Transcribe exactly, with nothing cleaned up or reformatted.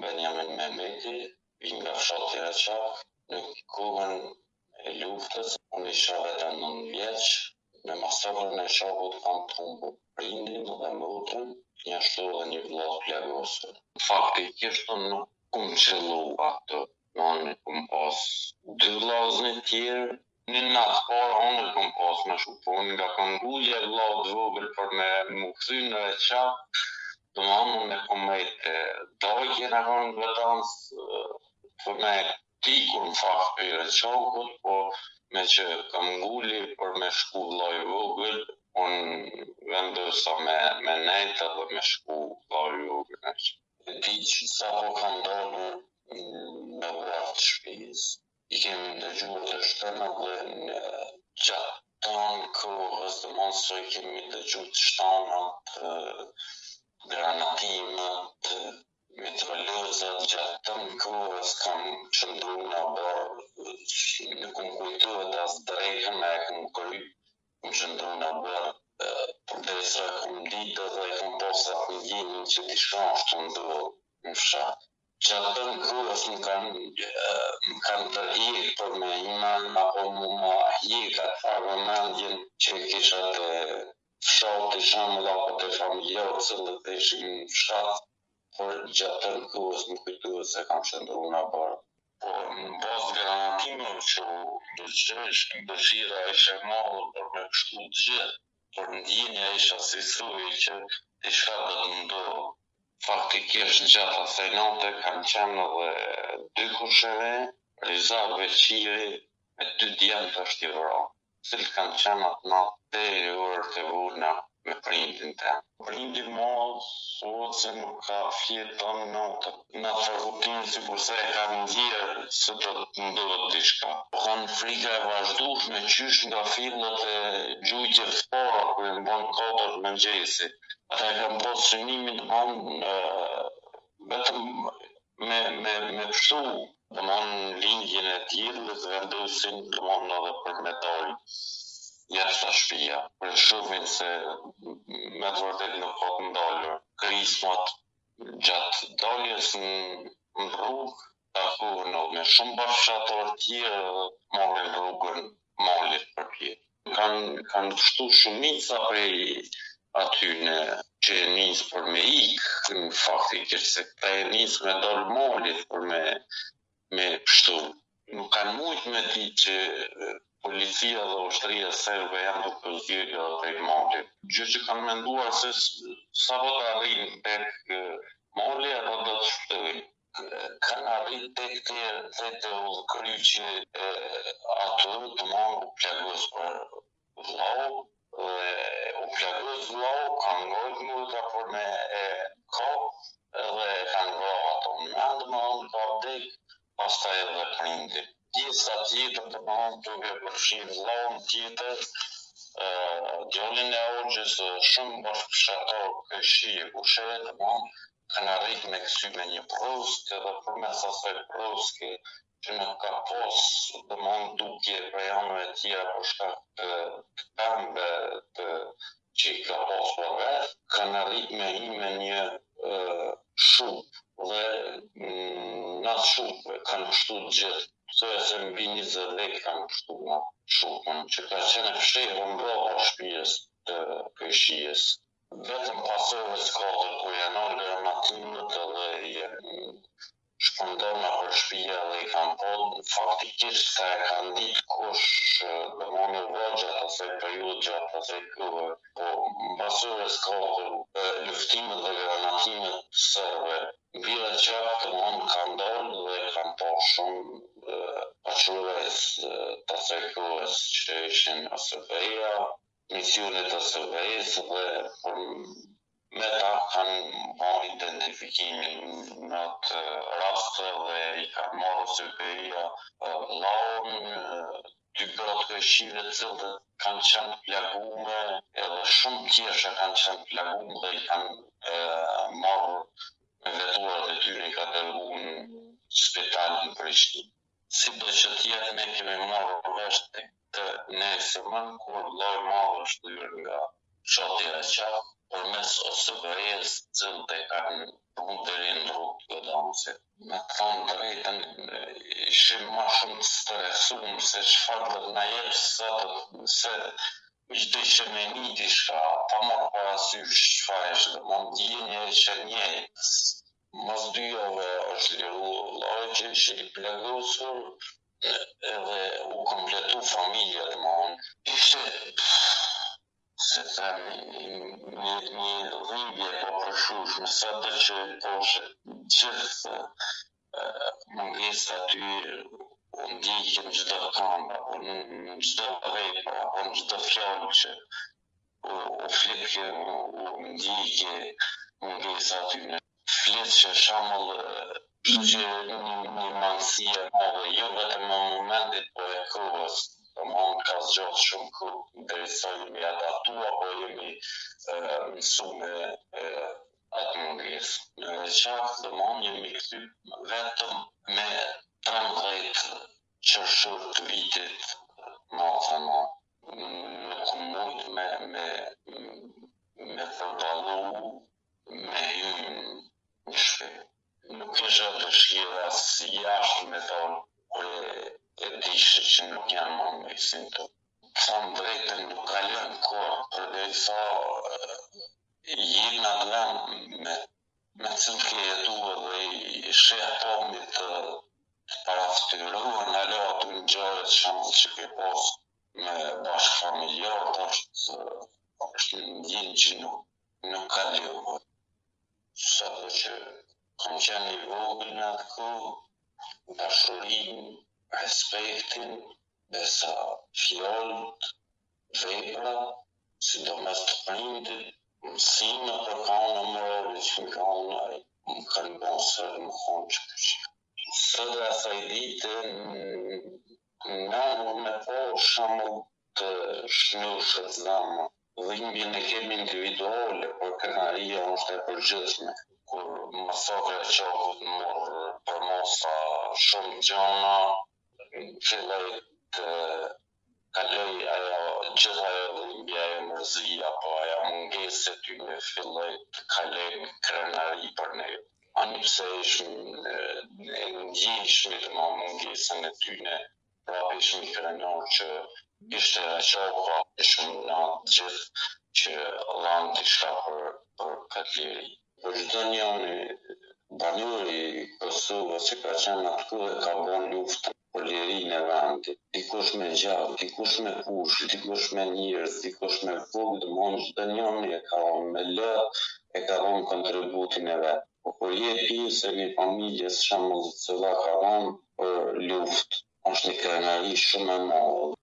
Benjamin Mehmeti, vim nga fshati Raqaq, në kohën e luftës, unë isha vetëm nëntë vjeç, me masakrën e Shaput kam të humbur prindin dhe motrën, një ashtu edhe një vëlla plagosur. Faktikisht unë nuk kum qellu atë, unë kum pas dy vllazën e tjerë, në natë para unë kum pas me shku, po unë nga këmbgulja e vllaut vogël për me mu kthy në Raqaq, domethënë unë e kom mejt dajkjen e kanë veçansë për me tikur në fakt për Raqaqut, po me që këmbguli për me shku vllai vogël, unë vendosa me, me nejt edhe me shku vllai vogël. E di që sa po kam dalur në vrap të shtëpisë, i kemi dëgjuar të shtëna dhe në gjatë tonë kohës, domethënë se i kemi dëgjuar të shtanat, granatimet, mitraillezat, gjatë tonë kohës kam qëndru në barë, nuk më kujtohet as drejkën e kam kry, kam qëndru në barë, përderisa kam ditë dhe kam pas atë ndjenjën që diçka është ndodhur në fshat. Gjatë tonë kohës më kanë më kanë tërhiq për me iman, apo mu ma hiq atë fragmendjen që kisha të fshati shembull apo të familjarë cilët ishin në fshat, por gjatë tonë kohës më kujtohet se kam qëndru në barë. Po në bazë granatimeve që u dërqesh, dëshira ishe madhe për me kështu të gjithë, por ndjenja isha si thuj që diçka do të ndodhë. Faktikisht gjatë asaj nate kanë qenë edhe dy kusheve, Riza Beqiri me dy djemt të shtivra, cilë kanë qenë atë natë deri orët e vona me prindin tem. Prindi madh thuhet se nuk ka fjeton natën. Në atë rutinë si kurse e kanë ndjerë se do të ndodhë diçka. Kanë frika e vazhdueshme qysh nga fillet e gjujtjes para kur e bën katër mëngjesi. Ata e kanë pas synimin tonë vetëm me me me pështu, domethënë lindjen e tillës vendosin domethënë edhe për me dalë jashtë shtëpia. Për shohin se me të vërtet nuk ka të ndalur. Krismat gjatë daljes në rrugë, takohen me shumë bashkëtarë tjerë, marrin rrugën malit përpjet. Kanë kanë pështu shumica prej aty në që e nis për me ik, në faktikisht se këta e nis me dal malit për me me pështu. Nuk kanë mujt me di që policia dhe ushtria serbe janë duke zgjedhur edhe tek mali. Gjë që kanë menduar se sa do të arrijnë tek mali apo do të shtojnë. Kanë arrit tek te te udhkryqi ato të marrë plagos për vllau, u plagos vllau, kanë ngojtë mujta për me e kap, edhe kanë vrarë ato në mend, më anë ka vdek, pastaj edhe prindin. Pjesa tjetër të mëndë duke përfshirë vllaun tjetër, djalin e Hoxhës, shumë bashkëfshatar këshi e kushet, të mëndë kanë arrit me kësy me një proske dhe përmes asaj proske që nuk ka pas të mëndë dukje për janë e tjera për shkak të këmbe të që i ka pas për vetë, kanë arrit me hi me një shup dhe në atë shup kanë pështu gjithë. Thoya se mbi njëzet lekë kanë pështu në shupën, që ka qenë fshehur mbrapa shtëpisë të këqijës. Vetëm pasove katër ku janë ardhur granatimet edhe i shpëndona për shtëpia dhe i kanë pa faktikisht se e kanë ditë kush dhe më në vëgja asaj periudhë gjatë asaj kohë, po mbasove katër luftimet dhe granatimet serbe mbi Raqaq të mënë kanë dalë dhe kanë pa shumë paçurës të asaj kohës që ishin A S B-ja, misionet A S B-s dhe për me ta kanë ba identifikimin në atë rast dhe i kanë marrë A S B-ja vllaun, dy gratë këqive të cilët kanë qenë plagume, edhe shumë tjerë që kanë qenë plagume dhe i kanë marrë me veturat e tyre i ka dërguar në spital në Prishtinë. Si do që tjetë ne kemi marrë vesh të nesërmën, kur vllai i madh është hyrë nga fshati Raqaq, përmes O S B-s, cilët e kanë punë deri në rrugë të Godancit. me të thonë drejtën, ishim ma shumë të stresuar se çfarë do na jep sot, se çdo që me një diçka, pa marrë parasysh çfarë është, do më ndjenje që njëjtës. Mos dy javë është liru lagje që i plagosur edhe u kompletu familja dhe më onë. Ishte, se them, një, një dhimbje po përshushme, sa dhe që poshe gjithë mungesa aty u ndjekin çdo kënd, apo në çdo vepër, apo në çdo fjalë që u, u flitje, u ndjekje mungesa aty në flet që shembull që një, një mangësi e madhe, jo vetëm në momentit, po e kohës, domthonë ka zgjatë shumë kohë derisa jemi adaptu apo jemi mësu me atë mungesë. Në veçantë domthonë jemi kthyer vetëm me trembëdhjetë qershor të vitit, ma thënë, nuk mund me me me përballu me hyrë në shtëpi. Nuk isha dëshira si jashtë me thonë, kur e dishe që nuk janë më me sintomë. Thonë drejtën nuk kalon kohë, përderisa jena në vend me me cilë ke jetu dhe i sheh pamjet të, të paraftyruar në ala aty në gjarët shembull që ke pas me bashkë familjarët, është është një ndjenjë që nuk, nuk ka lëvë. Sa dhe që kam qenë i vogël në atë kohë, dashurinë, respektin, besa fjallët, vepra, sidomos të prindit, mësime për kanë morale që më kanë, më kanë bon së më thonë që kështë. Së dhe asaj dite, në me po shembull të shnushët zamë. Dhimbjen e kemi individuale, por krenaria është e përgjithshme. Kur masakra e qakut morë për mosa shumë gjana, filloj të kaloj ajo gjithë ajo dhimbje, ajo mërzia, apo ajo mungesë e ty me filloj të kaloj në krenari për ne. Ani pse ishmë e ndjeshme të ma mungesën e ty ne, prapë ishmë i krenar që ishte e qaka, ishmë në atë gjithë që dhanë të shka për, për këtë leri. Për çdo njëri banori Kosovës që ka qenë atë kohë ka bën luftën për lirinë e vendit. Dikush me gjallë, dikush me kush, dikush me njerëz, dikush me fugë, domthonë çdo njëri e ka me lë, e ka dhënë kontributin e vet. Po kur je pjesë e një familje shembull që ka dhënë për luftë, është një krenari shumë e madhe.